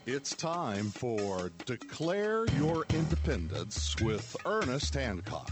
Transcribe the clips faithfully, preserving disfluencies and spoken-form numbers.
It's time for Declare Your Independence with Ernest Hancock.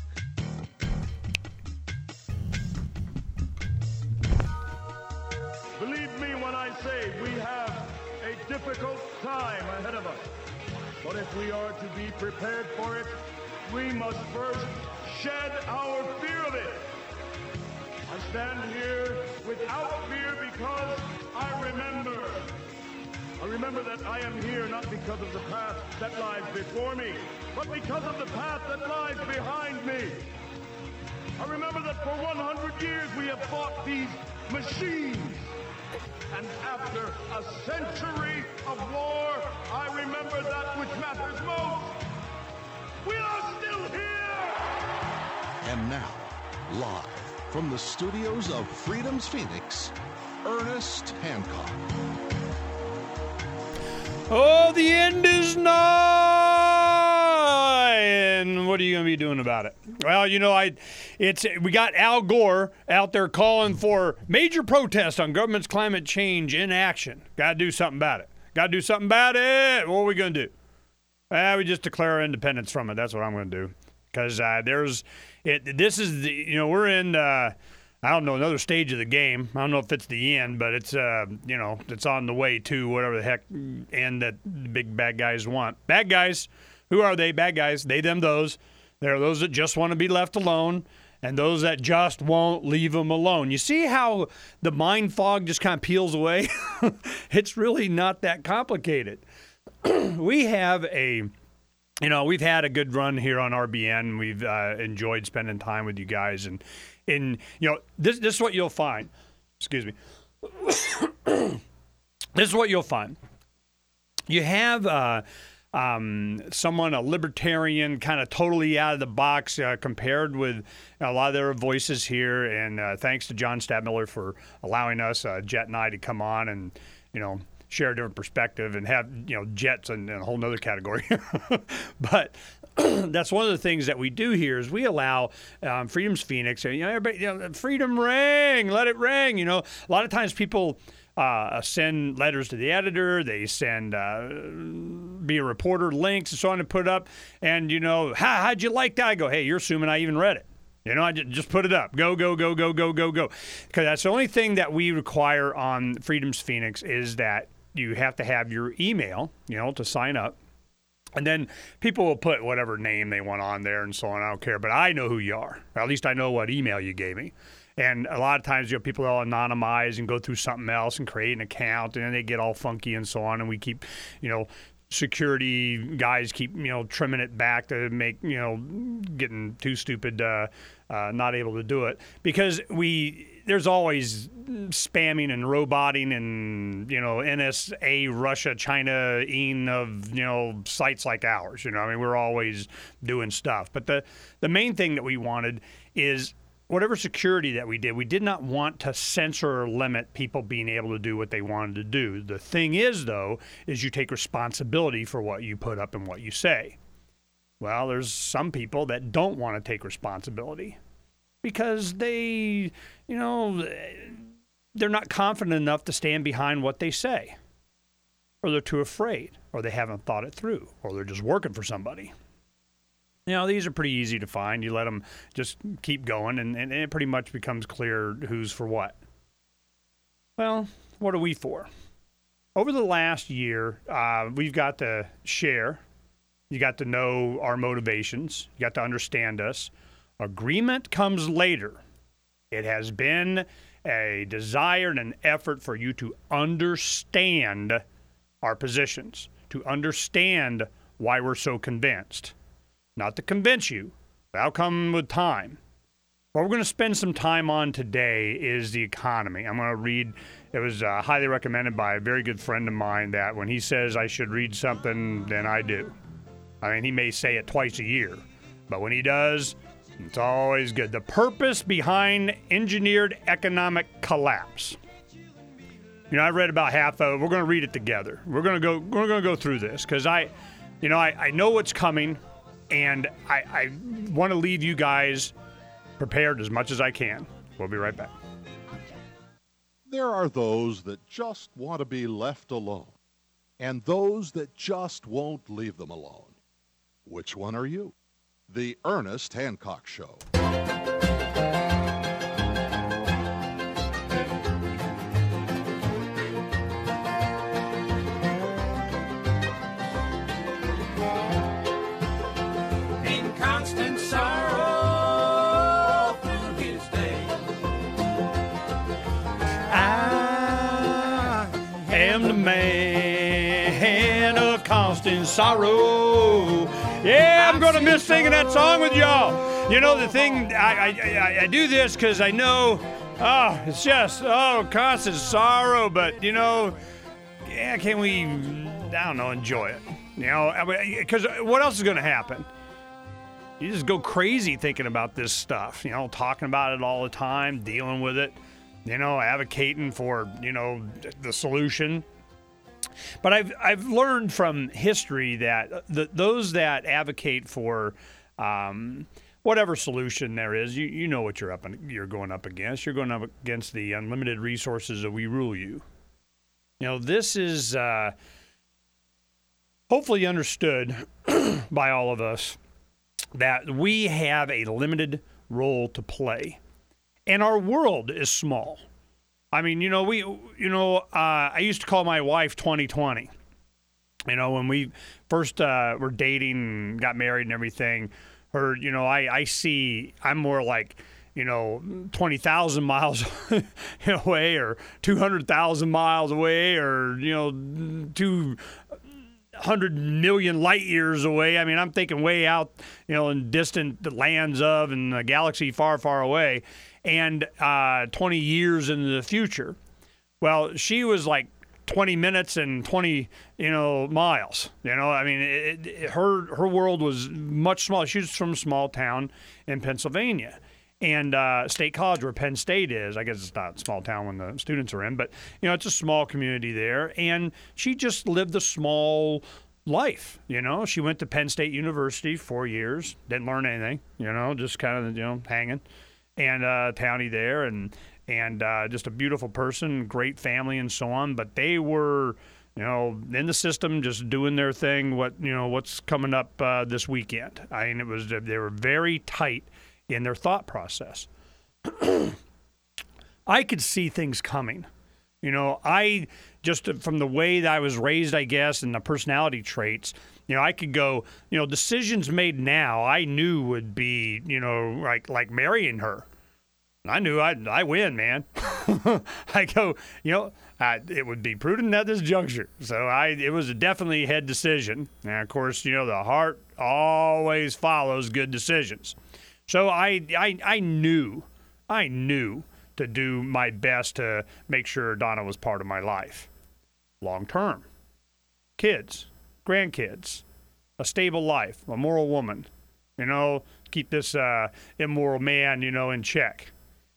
Believe me when I say we have a difficult time ahead of us. But if we are to be prepared for it, we must first shed our fear of it. I stand here without fear because I remember. I remember that I am here not because of the path that lies before me, but because of the path that lies behind me. I remember that for one hundred years we have fought these machines. And after a century of war, I remember that which matters most. We are still here! And now, live from the studios of Freedom's Phoenix, Ernest Hancock. Oh, the end is nigh! And what are you going to be doing about it? Well, you know, I, it's we got Al Gore out there calling for major protest on government's climate change inaction. Got to do something about it. Got to do something about it. What are we going to do? Uh, we just declare our independence from it. That's what I'm going to do. Because uh, there's, it. This is the, you know, we're in, uh, I don't know, another stage of the game. I don't know if it's the end, but it's, uh, you know, it's on the way to whatever the heck end that the big bad guys want. Bad guys, who are they? Bad guys, they, them, those. There are those that just want to be left alone and those that just won't leave them alone. You see how the mind fog just kind of peels away? It's really not that complicated. We have a, you know, we've had a good run here on R B N. We've uh, enjoyed spending time with you guys. And, and you know, this, this is what you'll find. Excuse me. This is what you'll find. You have uh, um, someone, a libertarian, kind of totally out of the box uh, compared with a lot of their voices here. And uh, thanks to John Stadtmiller for allowing us, uh, Jet and I, to come on and, you know, share a different perspective and have, you know, Jets in, in a whole nother category. But that's one of the things that we do here is we allow um, Freedom's Phoenix, you know, everybody, you know, freedom ring, let it ring. You know, a lot of times people uh, send letters to the editor, they send uh, be a reporter links and so on to put up. And, you know, How, how'd you like that? I go, hey, you're assuming I even read it. You know, I just put it up. Go, go, go, go, go, go, go. Because that's the only thing that we require on Freedom's Phoenix is that you have to have your email, you know, to sign up. And then people will put whatever name they want on there and so on. I don't care. But I know who you are. Or at least I know what email you gave me. And a lot of times, you know, people will anonymize and go through something else and create an account. And then they get all funky and so on. And we keep, you know, security guys keep, you know, trimming it back to make, you know, getting too stupid, uh, uh, not able to do it. Because we... there's always spamming and roboting and, you know, N S A, Russia, China-ing of, you know, sites like ours. You know, I mean, we're always doing stuff. But the, the main thing that we wanted is whatever security that we did, we did not want to censor or limit people being able to do what they wanted to do. The thing is, though, is you take responsibility for what you put up and what you say. Well, there's some people that don't want to take responsibility. Because they, you know, they're not confident enough to stand behind what they say. Or they're too afraid. Or they haven't thought it through. Or they're just working for somebody. You know, these are pretty easy to find. You let them just keep going, and, and it pretty much becomes clear who's for what. Well, what are we for? Over the last year, uh, we've got to share. You got to know our motivations. You got to understand us. Agreement comes later. It has been a desire and an effort for you to understand our positions, to understand why we're so convinced. Not to convince you. That'll come with time. What we're going to spend some time on today is the economy. I'm going to read, it was uh, highly recommended by a very good friend of mine that when he says I should read something, then I do. I mean, he may say it twice a year, but when he does, it's always good. The purpose behind engineered economic collapse. You know, I read about half of it. We're going to read it together. We're going to go. We're going to go through this because I, you know, I, I know what's coming, and I, I want to leave you guys prepared as much as I can. We'll be right back. There are those that just want to be left alone. and those that just won't leave them alone. Which one are you? The Ernest Hancock Show. In constant sorrow through his day, I am the man of constant sorrow. Yeah, I'm going to miss singing that song with y'all. You know, the thing, I, I, I, I do this because I know, oh, it's just, oh, constant sorrow. But, you know, yeah, can we, I don't know, enjoy it? You know, because what else is going to happen? You just go crazy thinking about this stuff, you know, talking about it all the time, dealing with it, you know, advocating for, you know, the solution. But I've I've learned from history that the, those that advocate for um, whatever solution there is, you, you know what you're up you're going up against. You're going up against the unlimited resources that we rule you. You know, this is uh, hopefully understood by all of us that we have a limited role to play, and our world is small. I mean, you know, we, you know, uh, I used to call my wife twenty twenty. You know, when we first uh, were dating and got married and everything, her, you know, I, I see, I'm more like, you know, twenty thousand miles away or two hundred thousand miles away or, you know, two hundred million light years away. I mean, I'm thinking way out, you know, in distant lands of and a galaxy far, far away. And uh, twenty years into the future. Well, she was like twenty minutes and twenty, you know, miles. You know, I mean, it, it, her her world was much smaller. She was from a small town in Pennsylvania, and uh, State College, where Penn State is. I guess it's not a small town when the students are in, but you know, it's a small community there. And she just lived a small life. You know, she went to Penn State University four years, didn't learn anything. You know, just kind of you know hanging. And uh, townie there, and and uh, just a beautiful person, great family, and so on. But they were, you know, in the system, just doing their thing. What you know, what's coming up uh, this weekend? I mean, it was they were very tight in their thought process. I could see things coming. You know, I just from the way that I was raised, I guess, and the personality traits. You know, I could go, you know, decisions made now I knew would be, you know, like like marrying her. I knew I'd I win, man. I go, you know, I, it would be prudent at this juncture. So I, it was a definitely head decision. And of course, you know, the heart always follows good decisions. So I, I, I knew, I knew to do my best to make sure Donna was part of my life, long term, kids. Grandkids, a stable life, a moral woman, you know, keep this uh, immoral man, you know, in check.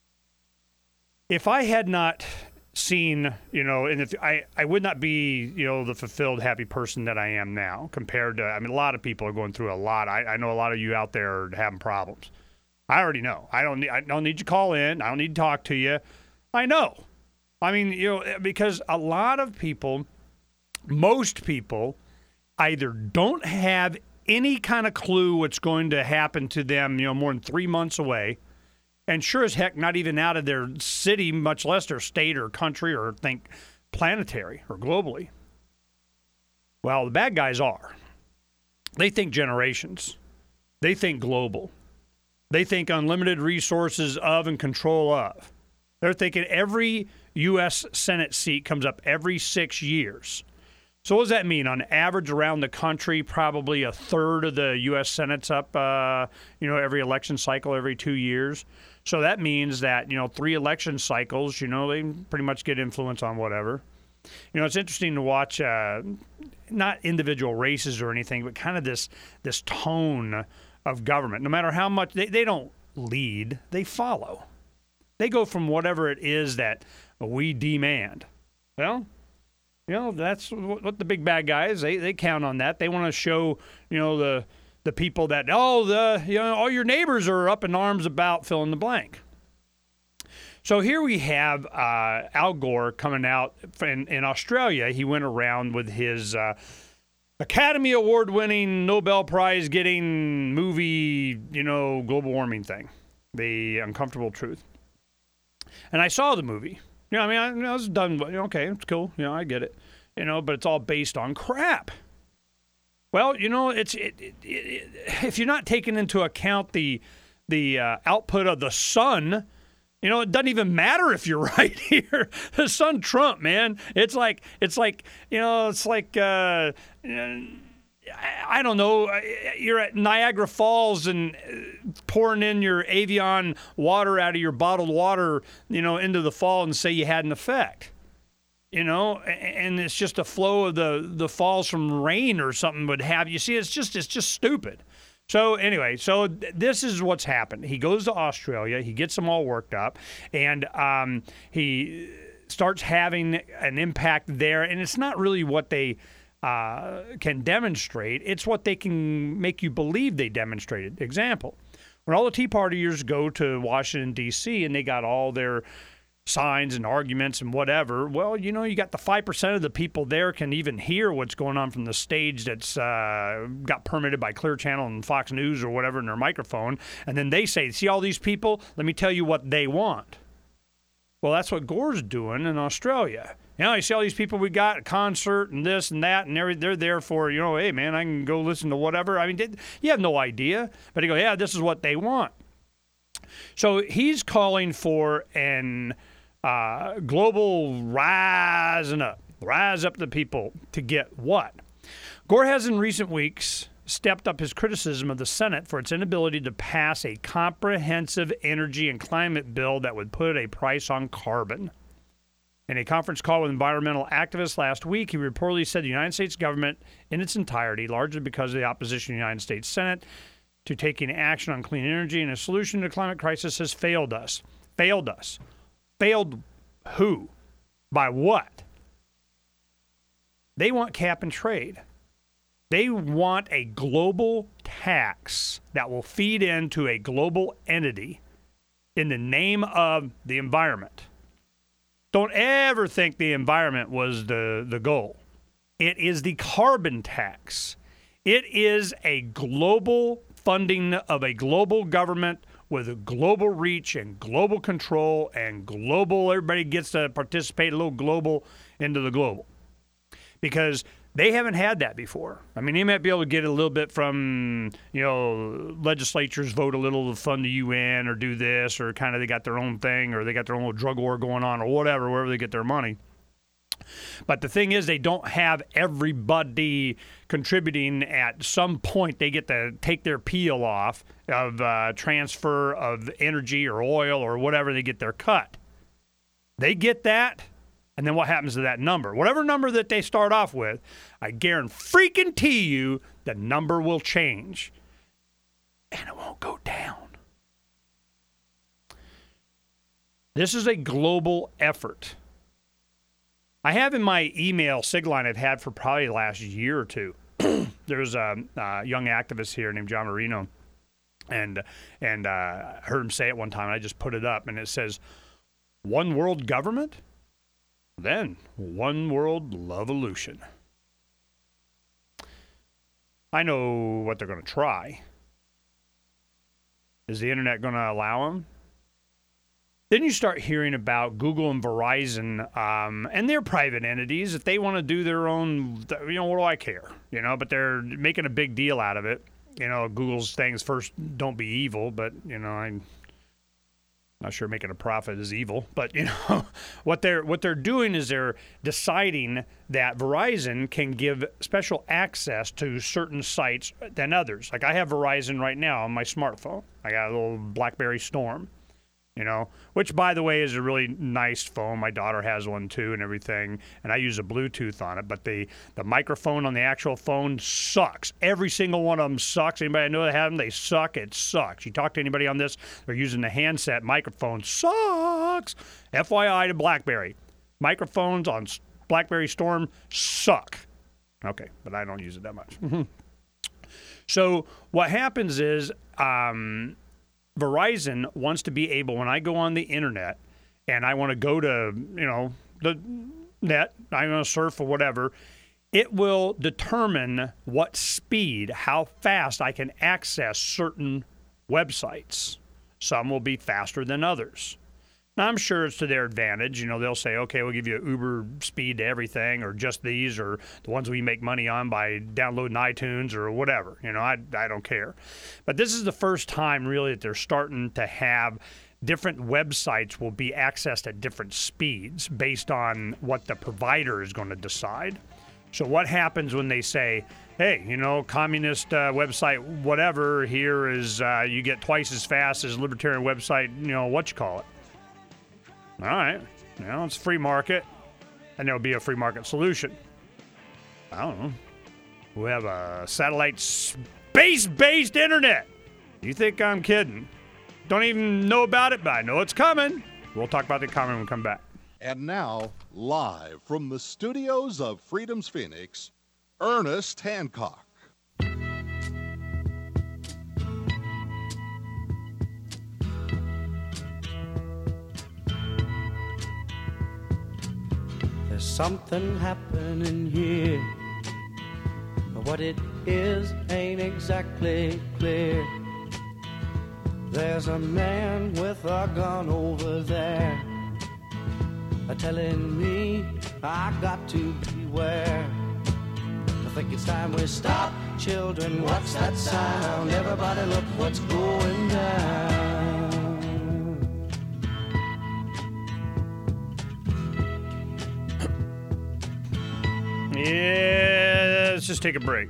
If I had not seen, you know, and if I, I would not be, you know, the fulfilled, happy person that I am now compared to, I mean, a lot of people are going through a lot. I, I know a lot of you out there are having problems. I already know. I don't need, I don't need you to call in. I don't need to talk to you. I know. I mean, you know, because a lot of people, most people, either don't have any kind of clue what's going to happen to them, you know, more than three months away, and sure as heck not even out of their city, much less their state or country or think planetary or globally. Well, the bad guys are. They think generations. They think global. They think unlimited resources of and control of. They're thinking every U S Senate seat comes up every six years. So what does that mean? On average around the country, probably a third of the U S Senate's up, uh, you know, every election cycle, every two years. So that means that, you know, three election cycles, you know, they pretty much get influence on whatever. You know, it's interesting to watch, uh, not individual races or anything, but kind of this this tone of government. No matter how much, they, they don't lead, they follow. They go from whatever it is that we demand. Well, you know, that's what the big bad guys, they, they count on that. They want to show, you know, the the people that, oh, the you know, all your neighbors are up in arms about fill in the blank. So here we have uh, Al Gore coming out in, in Australia. He went around with his uh, Academy Award-winning, Nobel Prize-getting movie, you know, global warming thing, The Uncomfortable Truth. And I saw the movie. You know, I mean, I, I was done. Okay, it's cool. You know, I get it. You know, but it's all based on crap. Well, you know, it's it, it, it, if you're not taking into account the the uh, output of the sun. You know, it doesn't even matter if you're right here. The son Trump, man. It's like, it's like, you know, it's like, uh, I don't know, you're at Niagara Falls and pouring in your Evian water out of your bottled water, you know, into the fall and say you had an effect. You know, and it's just a flow of the, the falls from rain or something would have. You see, it's just, it's just stupid. So anyway, so th- this is what's happened. He goes to Australia, he gets them all worked up, and um, he starts having an impact there. And it's not really what they uh, can demonstrate. It's what they can make you believe they demonstrated. Example, when all the Tea Partiers go to Washington, D C, and they got all their signs and arguments and whatever, well, you know, you got the five percent of the people there can even hear what's going on from the stage that's uh, got permitted by Clear Channel and Fox News or whatever in their microphone, and then they say, see all these people? Let me tell you what they want. Well, that's what Gore's doing in Australia. You know, you see all these people we got, a concert and this and that, and they're, they're there for, you know, hey, man, I can go listen to whatever. I mean, you have no idea. But they go, yeah, this is what they want. So he's calling for an Uh, global rising up, rise up the people to get what? Gore has in recent weeks stepped up his criticism of the Senate for its inability to pass a comprehensive energy and climate bill that would put a price on carbon. In a conference call with environmental activists last week, he reportedly said the United States government in its entirety, largely because of the opposition of the United States Senate to taking action on clean energy and a solution to the climate crisis, has failed us. Failed us. Failed who? By what? They want cap and trade. They want a global tax that will feed into a global entity in the name of the environment. Don't ever think the environment was the, the goal. It is the carbon tax. It is a global funding of a global government with a global reach and global control and global, everybody gets to participate a little global into the global. Because they haven't had that before. I mean, they might be able to get a little bit from, you know, legislatures vote a little to fund the U N or do this, or kind of they got their own thing, or they got their own little drug war going on, or whatever, wherever they get their money. But the thing is, they don't have everybody contributing. At some point, they get to take their peel off of uh, transfer of energy or oil or whatever. They get their cut. They get that, and then what happens to that number? Whatever number that they start off with, I guarantee you the number will change, and it won't go down. This is a global effort. I have in my email sig line I've had for probably the last year or two. There's a, a young activist here named John Marino, and and uh, I heard him say it one time, and I just put it up, and it says, one world government, then one world love-olution. I know what they're going to try. Is the internet going to allow them? Then you start hearing about Google and Verizon, um, and they're private entities. If they want to do their own, you know, what do I care? You know, but they're making a big deal out of it. You know, Google's things first, don't be evil, but, you know, I'm not sure making a profit is evil. But, you know, what they're what they're doing is they're deciding that Verizon can give special access to certain sites than others. Like I have Verizon right now on my smartphone. I got a little BlackBerry Storm. You know, which, by the way, is a really nice phone. My daughter has one, too, and everything, and I use a Bluetooth on it. But the, the microphone on the actual phone sucks. Every single one of them sucks. Anybody I know that have them, they suck. It sucks. You talk to anybody on this, they're using the handset. Microphone sucks. F Y I to BlackBerry. Microphones on BlackBerry Storm suck. Okay, but I don't use it that much. So what happens is... Um, Verizon wants to be able, when I go on the internet and I want to go to, you know, the net, I'm going to surf or whatever, it will determine what speed, how fast I can access certain websites. Some will be faster than others. Now, I'm sure it's to their advantage. You know, they'll say, okay, we'll give you Uber speed to everything, or just these, or the ones we make money on by downloading iTunes or whatever. You know, I, I don't care. But this is the first time, really, that they're starting to have different websites will be accessed at different speeds based on what the provider is going to decide. So what happens when they say, hey, you know, communist uh, website, whatever, here is uh, you get twice as fast as libertarian website, you know, what you call it. All right, you know, it's free market, and there'll be a free market solution. I don't know. We have a satellite space-based internet. You think I'm kidding? Don't even know about it, but I know it's coming. We'll talk about the economy when we come back. And now, live from the studios of Freedom's Phoenix, Ernest Hancock. There's something happening here, but what it is ain't exactly clear. There's a man with a gun over there, telling me I got to beware. I think it's time we stop. Children, what's that sound? Everybody look what's going down. Yeah, let's just take a break.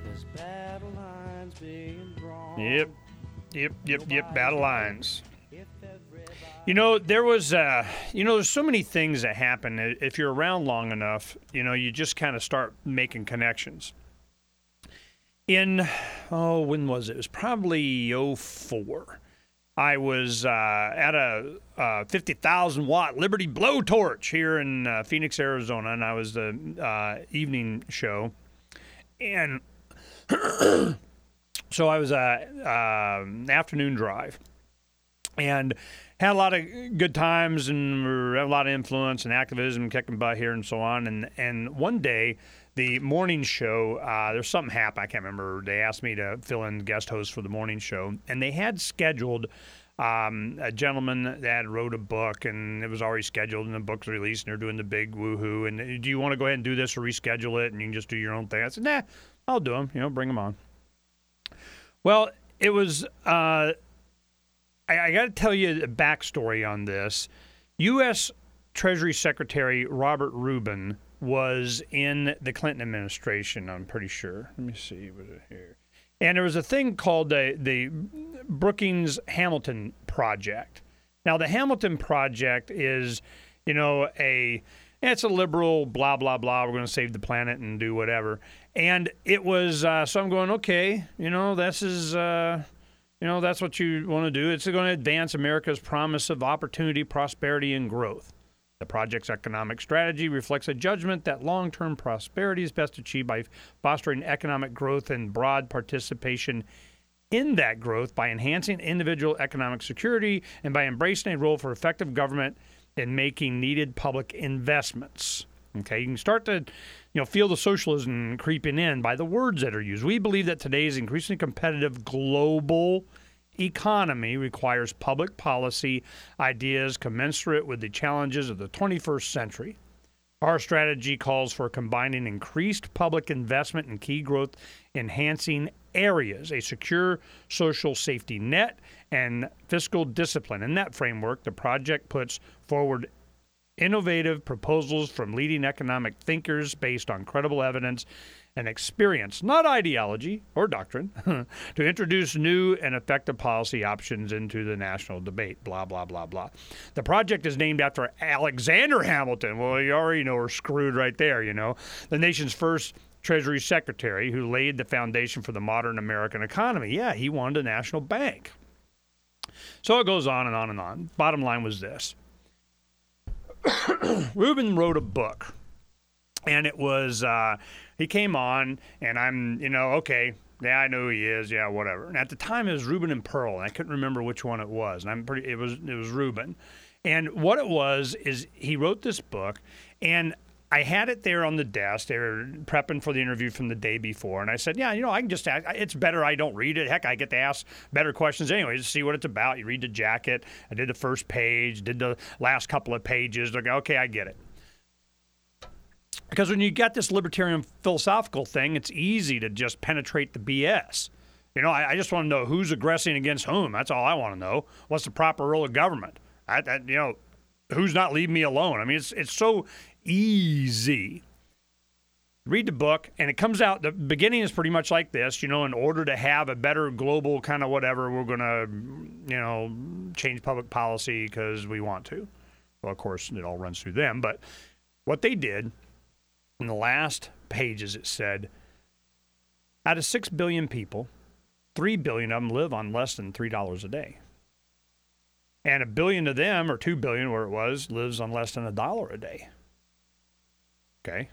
Yep, yep, yep, yep, battle lines. You know, there was, uh, you know, there's so many things that happen. If you're around long enough, you know, you just kind of start making connections. In, oh, when was it? It was probably oh four. I was uh, at a uh, fifty thousand watt Liberty blowtorch here in uh, Phoenix, Arizona, and I was the uh, evening show. And so I was a uh, afternoon drive. And had a lot of good times and had a lot of influence and activism, kicking butt here and so on. And and one day, the morning show, uh, there's something happened. I can't remember. They asked me to fill in guest host for the morning show. And they had scheduled um, a gentleman that wrote a book, and it was already scheduled, and the book's released, and they're doing the big woohoo. And do you want to go ahead and do this or reschedule it, and you can just do your own thing? I said, nah, I'll do them. You know, bring them on. Well, it was... Uh, I, I got to tell you the backstory on this. U S Treasury Secretary Robert Rubin was in the Clinton administration, I'm pretty sure. Let me see. Was it here? And there was a thing called the, the Brookings-Hamilton Project. Now, the Hamilton Project is, you know, a... It's a liberal, blah, blah, blah. We're going to save the planet and do whatever. And it was... Uh, so I'm going, okay, you know, this is... Uh, You know, that's what you want to do. It's going to advance America's promise of opportunity, prosperity, and growth. The project's economic strategy reflects a judgment that long-term prosperity is best achieved by fostering economic growth and broad participation in that growth by enhancing individual economic security and by embracing a role for effective government in making needed public investments. Okay, you can start to, you know, feel the socialism creeping in by the words that are used. We believe that today's increasingly competitive global economy requires public policy ideas commensurate with the challenges of the twenty-first century. Our strategy calls for combining increased public investment in key growth enhancing areas, a secure social safety net, and fiscal discipline. In that framework, the project puts forward innovative proposals from leading economic thinkers based on credible evidence and experience, not ideology or doctrine, to introduce new and effective policy options into the national debate, blah, blah, blah, blah. The project is named after Alexander Hamilton. Well, you already know we're screwed right there, you know. The nation's first Treasury Secretary who laid the foundation for the modern American economy. Yeah, he wanted a national bank. So it goes on and on and on. Bottom line was this. Rubin wrote a book, and it was, uh, he came on, and I'm, you know, okay, yeah, I know who he is, yeah, whatever. And at the time, it was Rubin and Pearl, and I couldn't remember which one it was, and I'm pretty, it was, it was Rubin. And what it was is he wrote this book, and I had it there on the desk. They were prepping for the interview from the day before, and I said, yeah, you know, I can just ask. It's better I don't read it. Heck, I get to ask better questions anyway, just see what it's about. You read the jacket. I did the first page, did the last couple of pages. They're like, okay, I get it. Because when you got this libertarian philosophical thing, it's easy to just penetrate the B S. You know, I, I just want to know who's aggressing against whom. That's all I want to know. What's the proper role of government? I, I, you know, who's not leaving me alone? I mean, it's it's so easy. Read the book, and it comes out, the beginning is pretty much like this. You know, in order to have a better global kind of whatever, we're going to, you know, change public policy because we want to. Well, of course, it all runs through them. But what they did, in the last pages, it said, out of six billion people, three billion of them live on less than three dollars a day. And a billion of them, or two billion where it was, lives on less than a dollar a day. Okay?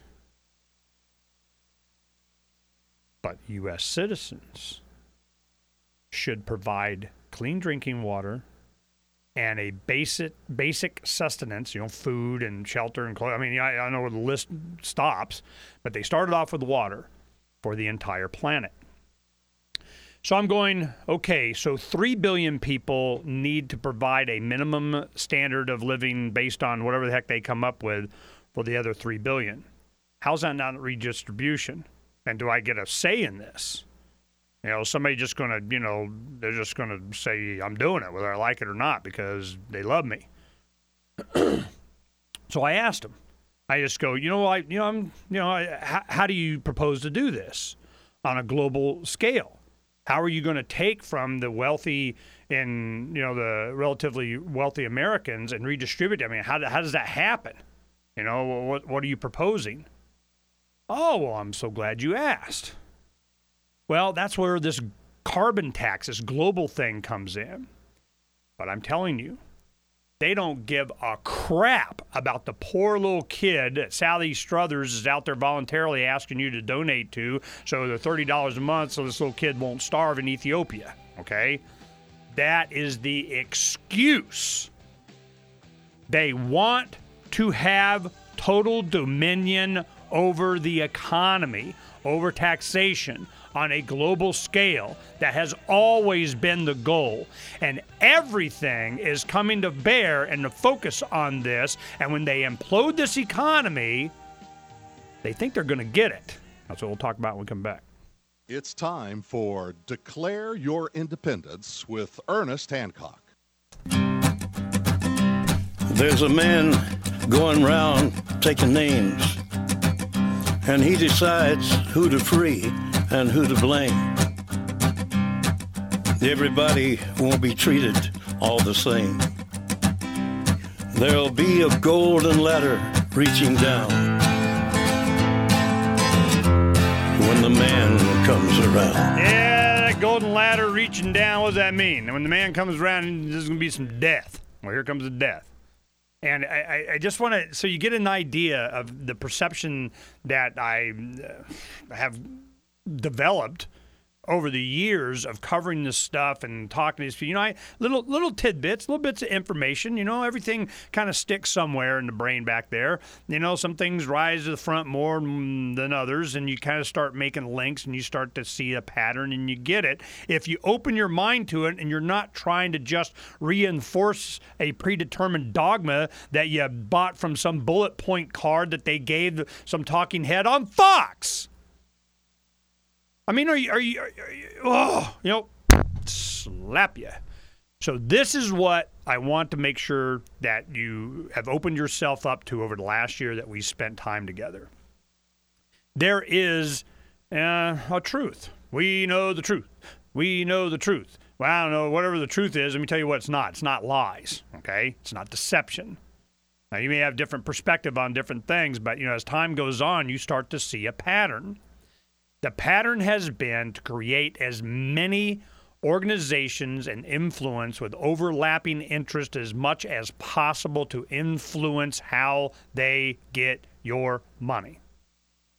But U S citizens should provide clean drinking water and a basic basic sustenance, you know, food and shelter and clothing. I mean, I, I know where the list stops, but they started off with water for the entire planet. So I'm going, okay, so three billion people need to provide a minimum standard of living based on whatever the heck they come up with for the other three billion. How's that not redistribution? And do I get a say in this? You know, somebody just going to, you know, they're just going to say I'm doing it whether I like it or not because they love me. So I asked them. I just go, you know, I, you know, I'm, you know, I, how, how do you propose to do this on a global scale? How are you going to take from the wealthy and, you know, the relatively wealthy Americans and redistribute it? I mean, how how does that happen? You know, what what are you proposing? Oh, well, I'm so glad you asked. Well, that's where this carbon tax, this global thing comes in. But I'm telling you, they don't give a crap about the poor little kid that Sally Struthers is out there voluntarily asking you to donate to, so the thirty dollars a month so this little kid won't starve in Ethiopia, okay? That is the excuse. They want to have total dominion over the economy, over taxation, on a global scale. That has always been the goal. And everything is coming to bear and to focus on this. And when they implode this economy, they think they're going to get it. That's what we'll talk about when we come back. It's time for Declare Your Independence with Ernest Hancock. There's a man going round taking names, and he decides who to free and who to blame. Everybody won't be treated all the same. There'll be a golden ladder reaching down when the man comes around. Yeah, that golden ladder reaching down, what does that mean? And when the man comes around, there's going to be some death. Well, here comes the death. And I, I just want to, so you get an idea of the perception that I have developed over the years of covering this stuff and talking to these people. You know, I, little little tidbits, little bits of information. You know, everything kind of sticks somewhere in the brain back there. You know, some things rise to the front more than others, and you kind of start making links, and you start to see a pattern, and you get it. If you open your mind to it, and you're not trying to just reinforce a predetermined dogma that you bought from some bullet point card that they gave some talking head on Fox. I mean, are you, are you, are you, oh, you know, slap you. So this is what I want to make sure that you have opened yourself up to over the last year that we spent time together. There is uh, a truth. We know the truth. We know the truth. Well, I don't know, whatever the truth is, let me tell you what it's not. It's not lies, okay? It's not deception. Now, you may have different perspective on different things, but, you know, as time goes on, you start to see a pattern. The pattern has been to create as many organizations and influence with overlapping interest as much as possible to influence how they get your money.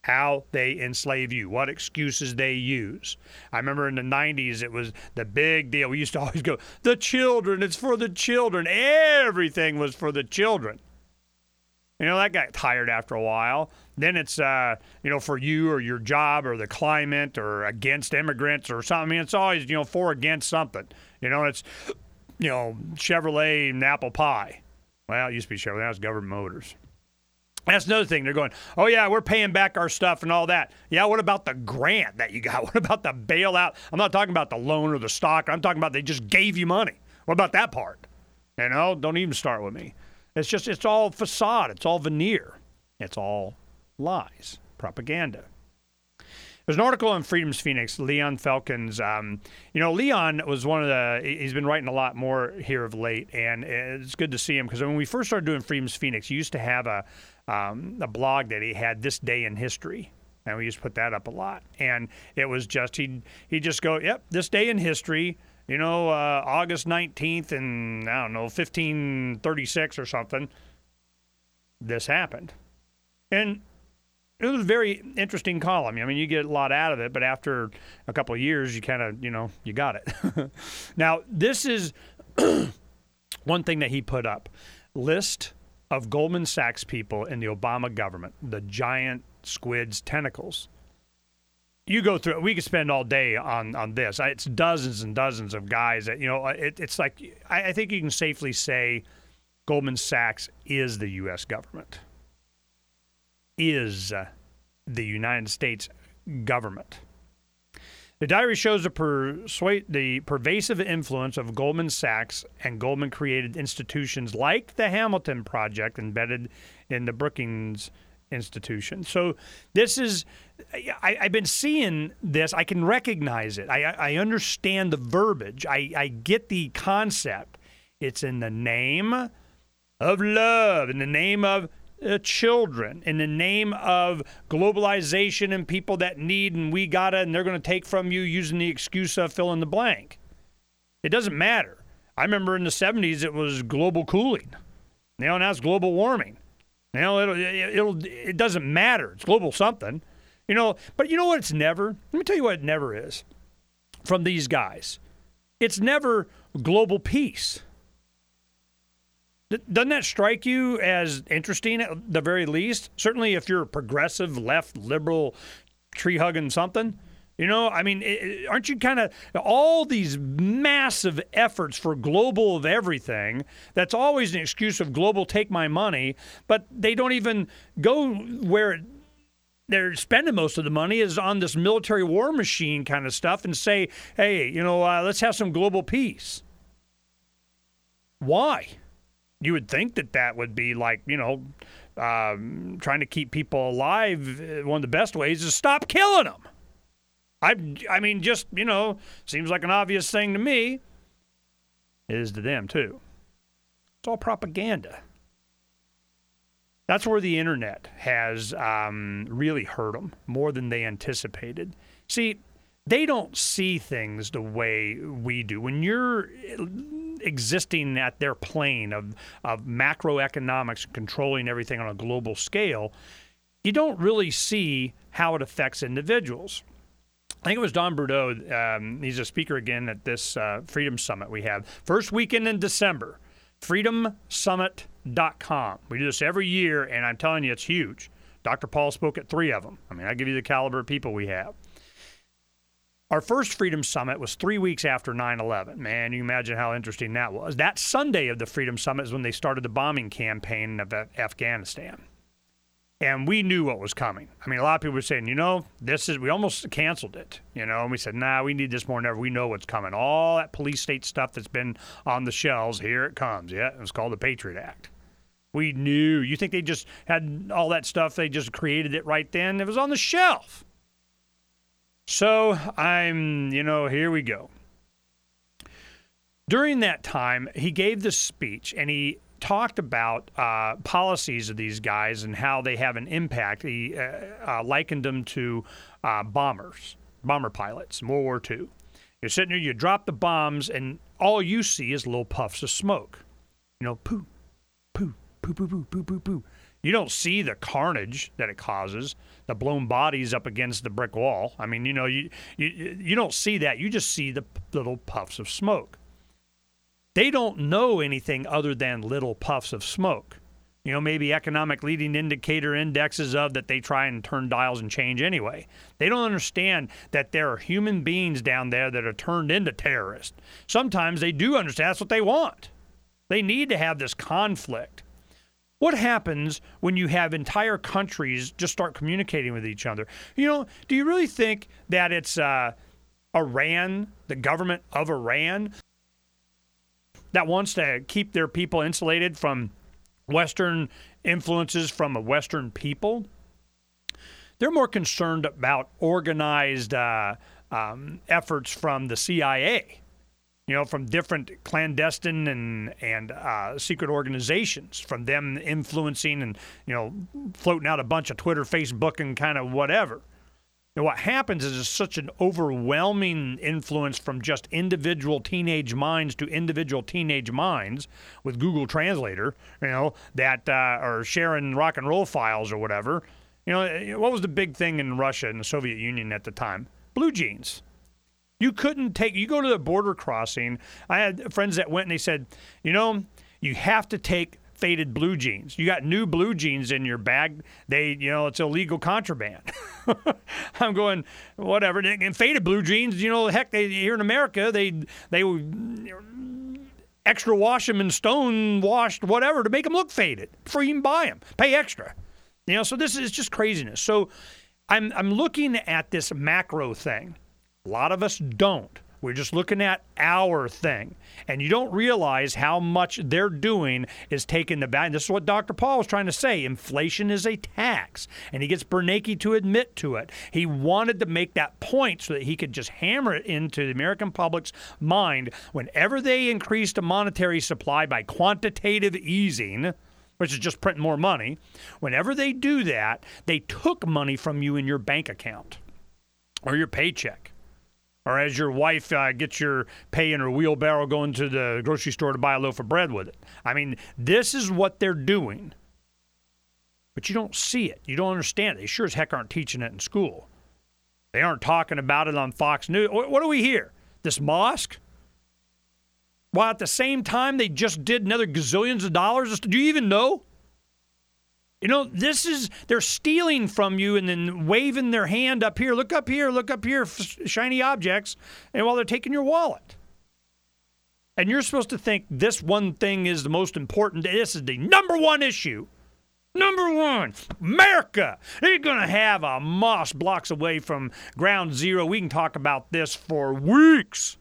how they enslave you, what excuses they use. I remember in the nineties, it was the big deal. We used to always go, the children, it's for the children. Everything was for the children. You know, that got tired after a while. Then it's, uh, you know, for you or your job or the climate or against immigrants or something. I mean, it's always, you know, for or against something. You know, it's, you know, Chevrolet and apple pie. Well, it used to be Chevrolet. Now it's Government Motors. That's another thing. They're going, oh, yeah, we're paying back our stuff and all that. Yeah, what about the grant that you got? What about the bailout? I'm not talking about the loan or the stock. I'm talking about they just gave you money. What about that part? You know, don't even start with me. It's just, it's all facade. It's all veneer. It's all lies, propaganda. There's an article on Freedom's Phoenix, Leon Felkins. Um, you know, Leon was one of the, he's been writing a lot more here of late, and it's good to see him because when we first started doing Freedom's Phoenix, he used to have a, um, a blog that he had, This Day in History, and we used to put that up a lot. And it was just, he'd, he'd just go, yep, this day in history, you know, uh, August nineteenth and, I don't know, fifteen thirty-six or something, this happened. And it was a very interesting column. I mean, you get a lot out of it, but after a couple of years, you kind of, you know, you got it. Now, this is one thing that he put up. List of Goldman Sachs people in the Obama government, the giant squid's tentacles. You go through it. We could spend all day on, on this. It's dozens and dozens of guys that, you know, it, it's like, I, I think you can safely say Goldman Sachs is the U S government. Is the United States government. The diary shows the, persuade, the pervasive influence of Goldman Sachs and Goldman-created institutions like the Hamilton Project embedded in the Brookings Institution. So this is, I, I've been seeing this. I can recognize it. I, I understand the verbiage. I, I get the concept. It's in the name of love, in the name of Uh, children, in the name of globalization and people that need and we gotta and they're going to take from you using the excuse of fill in the blank. It doesn't matter. I remember in the seventies it was global cooling. You know, now it's global warming. You know, it'll, it'll, it doesn't matter. It's global something. You know, but you know what it's never? Let me tell you what it never is from these guys. It's never global peace. Doesn't that strike you as interesting at the very least? Certainly if you're a progressive, left, liberal, tree-hugging something. You know, I mean, it, aren't you kind of all these massive efforts for global of everything, that's always an excuse of global take my money, but they don't even go where they're spending most of the money is on this military war machine kind of stuff and say, hey, you know, uh, let's have some global peace. Why? You would think that that would be like, you know, um, trying to keep people alive. One of the best ways is stop killing them. I, I mean, just, you know, seems like an obvious thing to me. It is to them, too. It's all propaganda. That's where the internet has um, really hurt them more than they anticipated. See, they don't see things the way we do. When you're existing at their plane of, of macroeconomics, controlling everything on a global scale, you don't really see how it affects individuals. I think it was Don Bordeaux. Um, he's a speaker again at this uh, Freedom Summit we have. First weekend in December, freedom summit dot com. We do this every year, and I'm telling you, it's huge. Doctor Paul spoke at three of them. I mean, I give you the caliber of people we have. Our first Freedom Summit was three weeks after nine eleven. Man, you can imagine how interesting that was. That Sunday of the Freedom Summit is when they started the bombing campaign of Afghanistan. And we knew what was coming. I mean, a lot of people were saying, you know, this is, we almost canceled it, you know, and we said, nah, we need this more than ever. We know what's coming. All that police state stuff that's been on the shelves, here it comes. Yeah, it's called the Patriot Act. We knew. You think they just had all that stuff, they just created it right then? It was on the shelf. So I'm, you know, here we go. During that time, he gave this speech, and he talked about uh, policies of these guys and how they have an impact. He uh, uh, likened them to uh, bombers, bomber pilots in World War Two. You're sitting there, you drop the bombs, and all you see is little puffs of smoke. You know, poo, poo, poo, poo, poo, poo, poo, poo. You don't see the carnage that it causes, the blown bodies up against the brick wall. I mean, you know, you you, you don't see that. You just see the little puffs of smoke. They don't know anything other than little puffs of smoke. You know, maybe economic leading indicator indexes of that they try and turn dials and change anyway. They don't understand that there are human beings down there that are turned into terrorists. Sometimes they do understand that's what they want. They need to have this conflict. What happens when you have entire countries just start communicating with each other? You know, do you really think that it's uh, Iran, the government of Iran, that wants to keep their people insulated from Western influences from a Western people? They're more concerned about organized uh, um, efforts from the C I A, you know, from different clandestine and and uh, secret organizations, from them influencing and, you know, floating out a bunch of Twitter, Facebook, and kind of whatever. And what happens is it's such an overwhelming influence from just individual teenage minds to individual teenage minds with Google Translator, you know, that uh, are sharing rock and roll files or whatever. You know, what was the big thing in Russia and the Soviet Union at the time? Blue jeans. You couldn't take, you go to the border crossing. I had friends that went and they said, you know, you have to take faded blue jeans. You got new blue jeans in your bag. They, you know, it's illegal contraband. I'm going, whatever. And faded blue jeans, you know, heck, they, here in America, they they extra wash them and stone washed, whatever, to make them look faded before you even buy them. Pay extra. You know, so this is just craziness. So I'm I'm looking at this macro thing. A lot of us don't. We're just looking at our thing. And you don't realize how much they're doing is taking the value. This is what Doctor Paul was trying to say. Inflation is a tax. And he gets Bernanke to admit to it. He wanted to make that point so that he could just hammer it into the American public's mind. Whenever they increased the monetary supply by quantitative easing, which is just printing more money, whenever they do that, they took money from you in your bank account or your paycheck. Or as your wife uh, gets your pay in her wheelbarrow going to the grocery store to buy a loaf of bread with it. I mean, this is what they're doing. But you don't see it. You don't understand it. They sure as heck aren't teaching it in school. They aren't talking about it on Fox News. What do we hear? This mosque? While at the same time they just did another gazillions of dollars. Do you even know? You know, this is, they're stealing from you and then waving their hand up here. Look up here, look up here, f- shiny objects, and while they're taking your wallet. And you're supposed to think this one thing is the most important. This is the number one issue. Number one, America. They're going to have a mosque blocks away from ground zero. We can talk about this for weeks.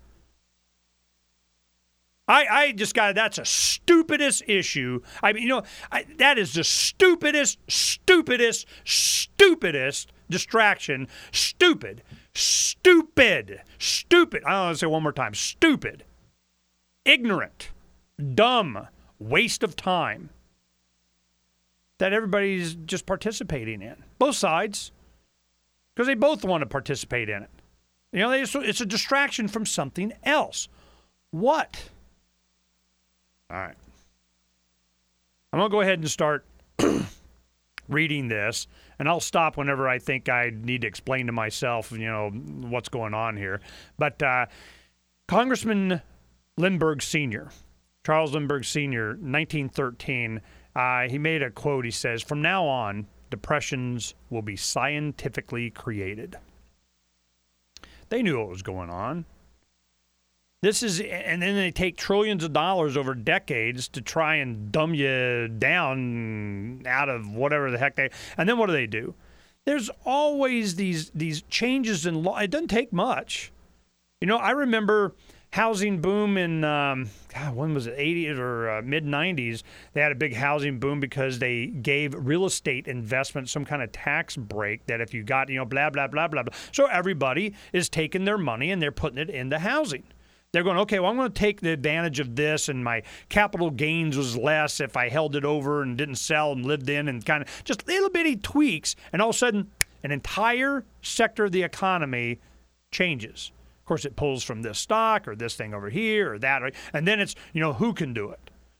I, I just got, that's a stupidest issue. I mean, you know, I, that is the stupidest, stupidest, stupidest distraction. Stupid, stupid, stupid. I don't want to say it one more time. Stupid, ignorant, dumb, waste of time that everybody's just participating in. Both sides, because they both want to participate in it. You know, they, it's a distraction from something else. What? All right. I'm going to go ahead and start reading this, and I'll stop whenever I think I need to explain to myself, you know, what's going on here. But uh, Congressman Lindbergh Senior, Charles Lindbergh Senior, nineteen thirteen, uh, he made a quote. He says, "From now on, depressions will be scientifically created." They knew what was going on. This is, and then they take trillions of dollars over decades to try and dumb you down out of whatever the heck they, and then what do they do? There's always these these changes in law. It doesn't take much. You know, I remember housing boom in, um, God, when was it, eighties or uh, mid nineties? They had a big housing boom because they gave real estate investment some kind of tax break that if you got, you know, blah, blah, blah, blah, blah. So everybody is taking their money and they're putting it into housing. They're going, okay, well, I'm going to take the advantage of this, and my capital gains was less if I held it over and didn't sell and lived in, and kind of just little bitty tweaks, and all of a sudden, an entire sector of the economy changes. Of course, it pulls from this stock or this thing over here or that, and then it's, you know, who can do it?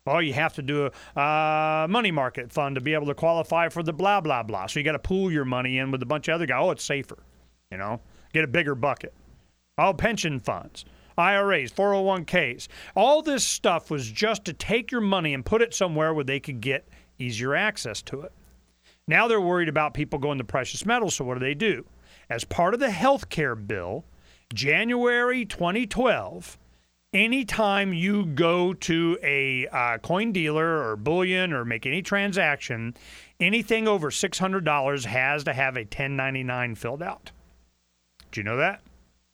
Well, you have to do a uh, money market fund to be able to qualify for the blah, blah, blah. So you got to pool your money in with a bunch of other guys. Oh, it's safer, you know, get a bigger bucket. Oh, pension funds, I R As, four oh one k's. All this stuff was just to take your money and put it somewhere where they could get easier access to it. Now they're worried about people going to precious metals, so what do they do? As part of the health care bill, January twenty twelve, anytime you go to a uh, coin dealer or bullion or make any transaction, anything over six hundred dollars has to have a ten ninety-nine filled out. Do you know that?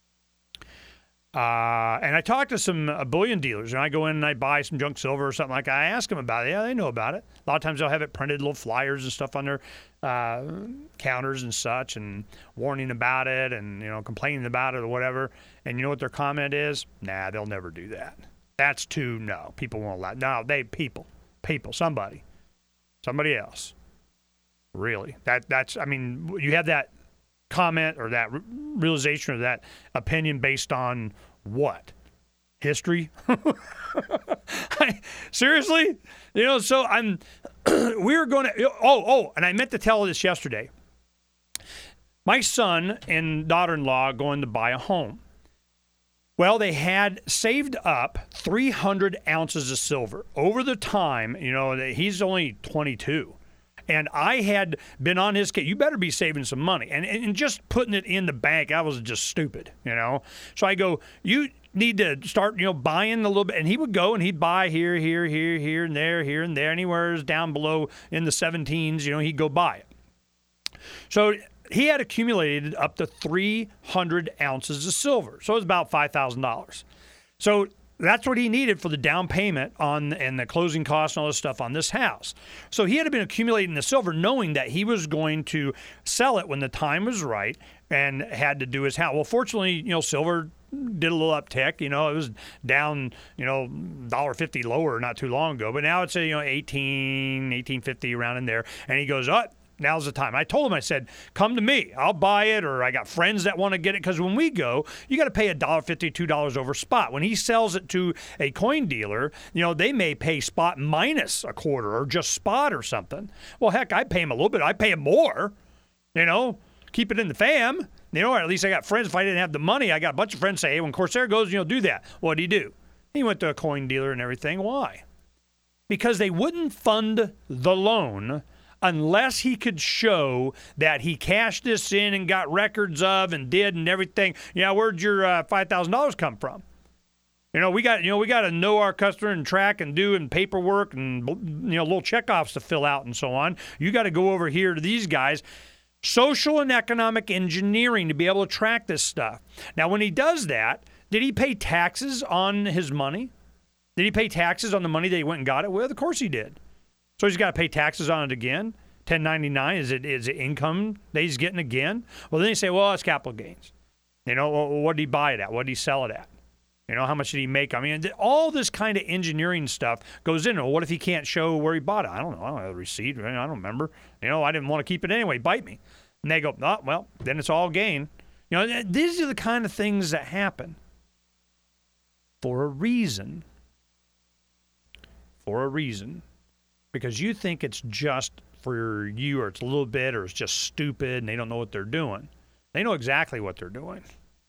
Uh, and I talked to some uh, bullion dealers, and I go in and I buy some junk silver or something like that. I ask them about it. Yeah, they know about it. A lot of times they'll have it printed, little flyers and stuff on their uh, counters and such, and warning about it and, you know, complaining about it or whatever. And you know what their comment is? Nah, they'll never do that. That's too, no, people won't allow. No, they, people, people, somebody, somebody else. Really. That That's, I mean, you have that comment or that realization or that opinion based on what? History? I, seriously? You know, so I'm, we were going to, oh, oh, and I meant to tell this yesterday. My son and daughter-in-law going to buy a home. Well, they had saved up three hundred ounces of silver over the time. You know, he's only twenty-two. And I had been on his case. You better be saving some money. And, and just putting it in the bank, I was just stupid, you know. So I go, you need to start, you know, buying a little bit. And he would go and he'd buy here, here, here, here, and there, here, and there. Anywhere down below in the seventeens, you know, he'd go buy it. So he had accumulated up to three hundred ounces of silver. So it was about five thousand dollars. So that's what he needed for the down payment on and the closing costs and all this stuff on this house. So he had been accumulating the silver knowing that he was going to sell it when the time was right and had to do his house. Well, fortunately, you know, silver did a little uptick. You know, it was down, you know, one dollar fifty lower not too long ago. But now it's, you know, eighteen, eighteen fifty around in there. And he goes, oh, now's the time. I told him, I said, come to me. I'll buy it, or I got friends that want to get it. Because when we go, you got to pay one dollar fifty, two dollars over spot. When he sells it to a coin dealer, you know, they may pay spot minus a quarter or just spot or something. Well, heck, I pay him a little bit. I pay him more, you know, keep it in the fam. You know, or at least I got friends. If I didn't have the money, I got a bunch of friends say, hey, when Corsair goes, you know, do that. What did he do? He went to a coin dealer and everything. Why? Because they wouldn't fund the loan unless he could show that he cashed this in and got records of and did and everything. Yeah, where'd your uh, five thousand dollars come from? You know, we got you know we got to know our customer and track and do and paperwork and, you know, little checkoffs to fill out and so on. You got to go over here to these guys. Social and economic engineering to be able to track this stuff. Now, when he does that, did he pay taxes on his money? Did he pay taxes on the money that he went and got it with? Of course he did. So he's got to pay taxes on it again. ten ninety-nine, is it is it income that he's getting again? Well, then you say, well, it's capital gains. You know, well, what did he buy it at? What did he sell it at? You know, how much did he make? I mean, all this kind of engineering stuff goes in. Well, what if he can't show where he bought it? I don't know. I don't have a receipt. I don't remember. You know, I didn't want to keep it anyway. Bite me. And they go, oh, well, then it's all gain. You know, these are the kind of things that happen for a reason. For a reason. Because you think it's just for you, or it's a little bit, or it's just stupid and they don't know what they're doing. They know exactly what they're doing.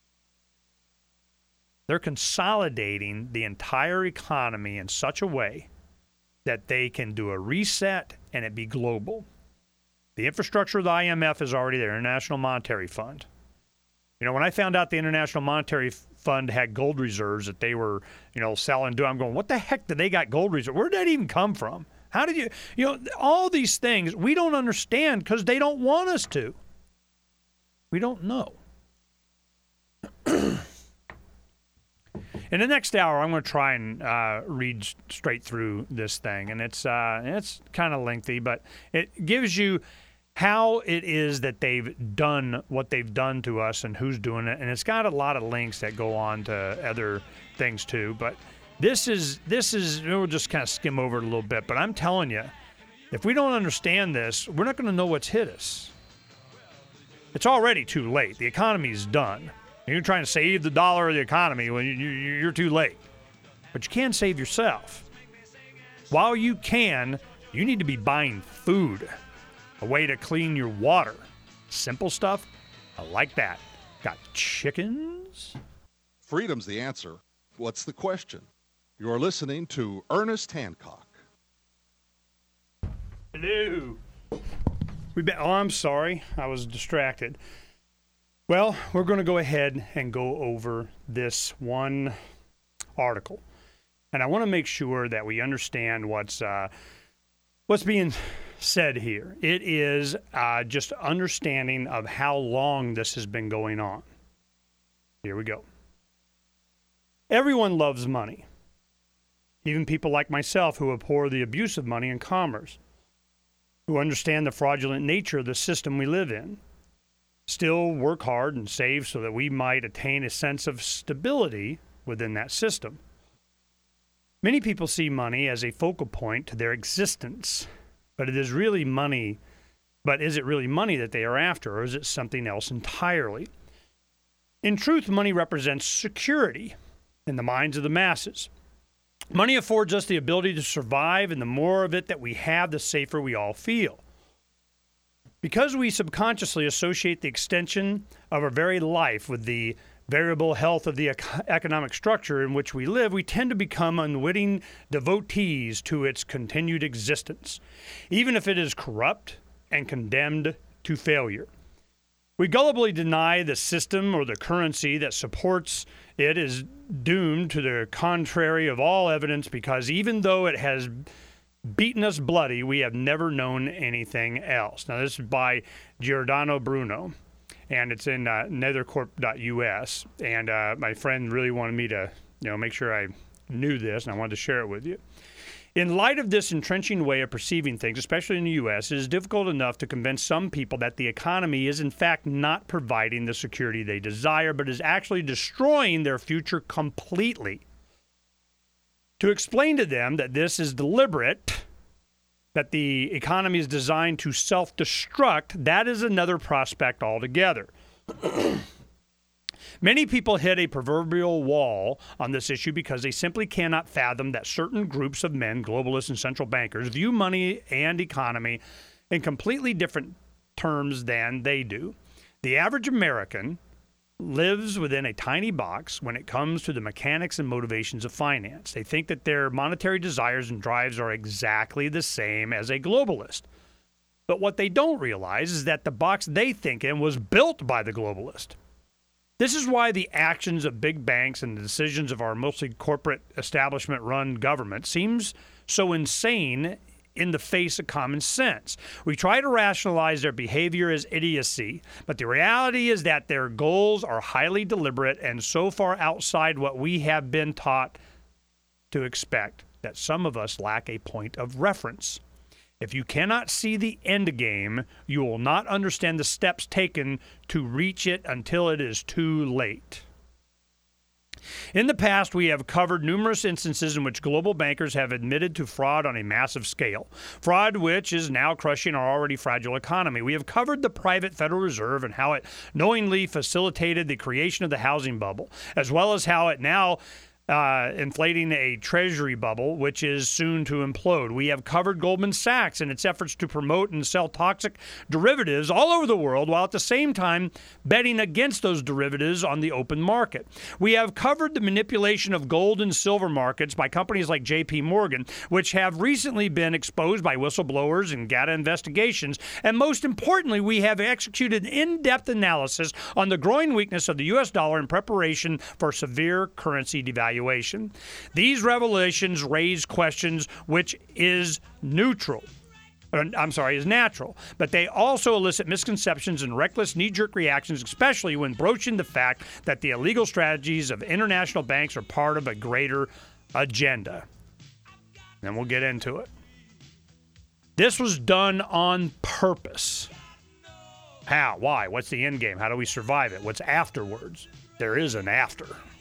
They're consolidating the entire economy in such a way that they can do a reset and it be global. The infrastructure of the I M F is already there, International Monetary Fund. You know, when I found out the International Monetary Fund had gold reserves that they were, you know, selling, doing, I'm going, what the heck did they got gold reserves? Where did that even come from? How did you, you know, all these things we don't understand because they don't want us to. We don't know. In the next hour, I'm going to try and uh, read straight through this thing, and it's uh, it's kind of lengthy, but it gives you how it is that they've done what they've done to us and who's doing it, and it's got a lot of links that go on to other things too. But this is this is we'll just kind of skim over it a little bit. But I'm telling you, if we don't understand this, we're not going to know what's hit us. It's already too late. The economy's done. You're trying to save the dollar of the economy when you, you, you're too late. But you can save yourself. While you can, you need to be buying food, a way to clean your water. Simple stuff. I like that. Got chickens? Freedom's the answer. What's the question? You're listening to Ernest Hancock. Hello. We be- oh, I'm sorry. I was distracted. Well, we're going to go ahead and go over this one article. And I want to make sure that we understand what's uh, what's being said here. It is uh, just understanding of how long this has been going on. Here we go. Everyone loves money. Even people like myself who abhor the abuse of money in commerce, who understand the fraudulent nature of the system we live in, still work hard and save so that we might attain a sense of stability within that system. Many people see money as a focal point to their existence, but it is really money. But is it really money that they are after, or is it something else entirely? In truth, money represents security in the minds of the masses. Money affords us the ability to survive, and the more of it that we have, the safer we all feel. Because we subconsciously associate the extension of our very life with the variable health of the ec- economic structure in which we live, we tend to become unwitting devotees to its continued existence, even if it is corrupt and condemned to failure. We gullibly deny the system or the currency that supports it is doomed to the contrary of all evidence, because even though it has beaten us bloody, we have never known anything else. Now, this is by Giordano Bruno, and it's in uh, nethercorp dot U S, and uh, my friend really wanted me to, you know, make sure I knew this, and I wanted to share it with you. In light of this entrenching way of perceiving things, especially in the U S, it is difficult enough to convince some people that the economy is in fact not providing the security they desire, but is actually destroying their future completely. To explain to them that this is deliberate, that the economy is designed to self-destruct, that is another prospect altogether. Many people hit a proverbial wall on this issue because they simply cannot fathom that certain groups of men, globalists and central bankers, view money and economy in completely different terms than they do. The average American lives within a tiny box when it comes to the mechanics and motivations of finance. They think that their monetary desires and drives are exactly the same as a globalist. But what they don't realize is that the box they think in was built by the globalist. This is why the actions of big banks and the decisions of our mostly corporate establishment-run government seems so insane in the face of common sense. We try to rationalize their behavior as idiocy, but the reality is that their goals are highly deliberate and so far outside what we have been taught to expect that some of us lack a point of reference. If you cannot see the end game, you will not understand the steps taken to reach it until it is too late. In the past, we have covered numerous instances in which global bankers have admitted to fraud on a massive scale, fraud which is now crushing our already fragile economy. We have covered the private Federal Reserve and how it knowingly facilitated the creation of the housing bubble, as well as how it now Uh, inflating a treasury bubble, which is soon to implode. We have covered Goldman Sachs and its efforts to promote and sell toxic derivatives all over the world, while at the same time betting against those derivatives on the open market. We have covered the manipulation of gold and silver markets by companies like J P Morgan, which have recently been exposed by whistleblowers and G A T A investigations. And most importantly, we have executed in-depth analysis on the growing weakness of the U S dollar in preparation for severe currency devaluation. These revelations raise questions which is neutral. I'm sorry, is natural, but they also elicit misconceptions and reckless knee-jerk reactions, especially when broaching the fact that the illegal strategies of international banks are part of a greater agenda. And we'll get into it. This was done on purpose. How? Why? What's the end game? How do we survive it? What's afterwards? There is an after.